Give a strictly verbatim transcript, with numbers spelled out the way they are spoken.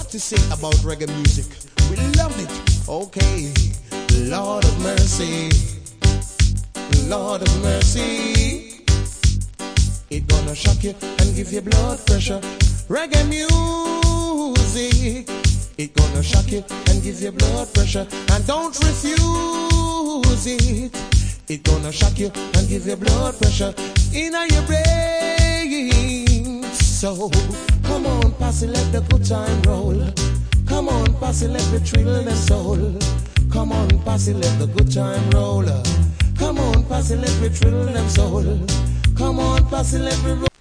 to say about reggae music. We love it. Okay. Lord of mercy. Lord of mercy. It gonna shock you and give you blood pressure. Reggae music. It gonna shock you and give you blood pressure. And don't refuse it. It gonna shock you and give you blood pressure in your brain. So come on, pass it, let the good time roll. Come on, pass it, let me thrill the soul. Come on, pass it, let the good time roll. Come on, pass it, let me thrill them soul. Come on, pass it, let me roll.